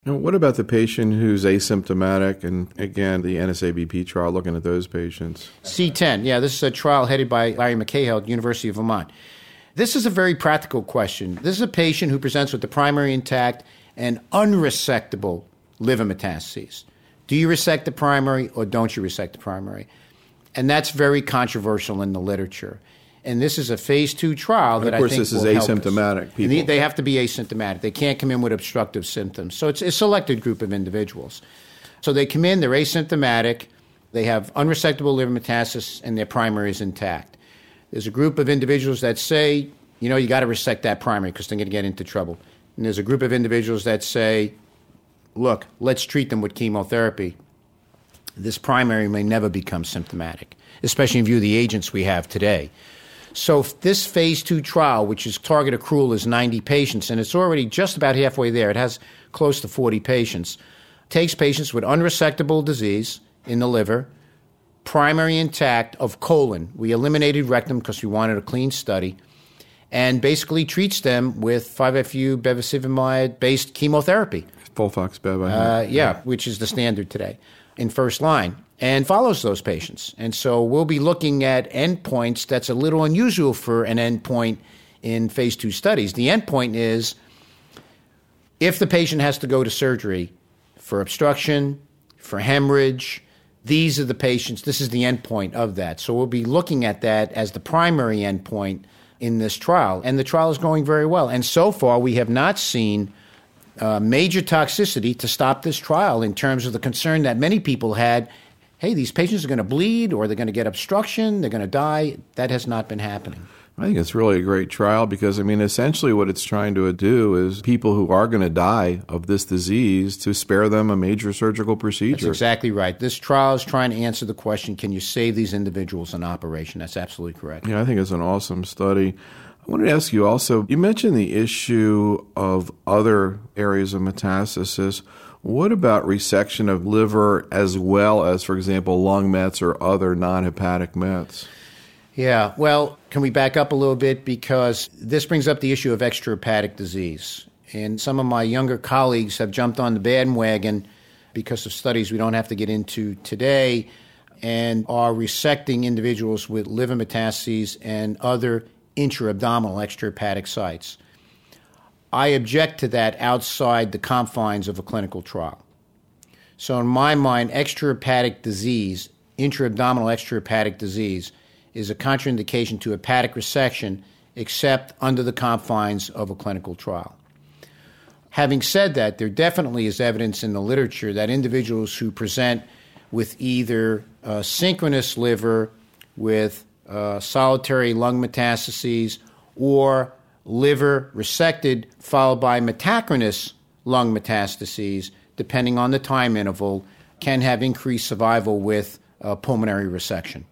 And what about the patient who's asymptomatic? And again, the NSABP trial, looking at those patients. C10, yeah, this is a trial headed by Larry McCahill at the University of Vermont. This is a very practical question. This is a patient who presents with the primary intact and unresectable liver metastases. Do you resect the primary or don't you resect the primary? And that's very controversial in the literature. And this is a phase 2 trial that I think will help us. Of course, this is asymptomatic people. They have to be asymptomatic. They can't come in with obstructive symptoms. So it's a selected group of individuals. So they come in, they're asymptomatic, they have unresectable liver metastasis, and their primary is intact. There's a group of individuals that say, you got to resect that primary because they're going to get into trouble. And there's a group of individuals that say, look, let's treat them with chemotherapy. This primary may never become symptomatic, especially in view of the agents we have today. So this phase 2 trial, which is target accrual is 90 patients, and it's already just about halfway there. It has close to 40 patients. Takes patients with unresectable disease in the liver, primary intact of colon. We eliminated rectum because we wanted a clean study, and basically treats them with 5-FU bevacizumab-based chemotherapy. FOLFOX-bev. Which is the standard today in first line, and follows those patients. And so we'll be looking at endpoints that's a little unusual for an endpoint in phase 2 studies. The endpoint is if the patient has to go to surgery for obstruction, for hemorrhage, these are the patients, this is the endpoint of that. So we'll be looking at that as the primary endpoint in this trial. And the trial is going very well. And so far, we have not seen major toxicity to stop this trial in terms of the concern that many people had, hey, these patients are going to bleed or they're going to get obstruction, they're going to die. That has not been happening. I think it's really a great trial because, essentially what it's trying to do is people who are going to die of this disease to spare them a major surgical procedure. That's exactly right. This trial is trying to answer the question, can you save these individuals an operation? That's absolutely correct. Yeah, I think it's an awesome study. I wanted to ask you also, you mentioned the issue of other areas of metastasis. What about resection of liver as well as, for example, lung mets or other non-hepatic mets? Yeah, well, can we back up a little bit? Because this brings up the issue of extrahepatic disease. And some of my younger colleagues have jumped on the bandwagon because of studies we don't have to get into today and are resecting individuals with liver metastases and other intra-abdominal extrahepatic sites. I object to that outside the confines of a clinical trial. So in my mind, extrahepatic disease, intra-abdominal extrahepatic disease, is a contraindication to hepatic resection except under the confines of a clinical trial. Having said that, there definitely is evidence in the literature that individuals who present with either synchronous liver with solitary lung metastases or liver resected followed by metachronous lung metastases, depending on the time interval, can have increased survival with pulmonary resection.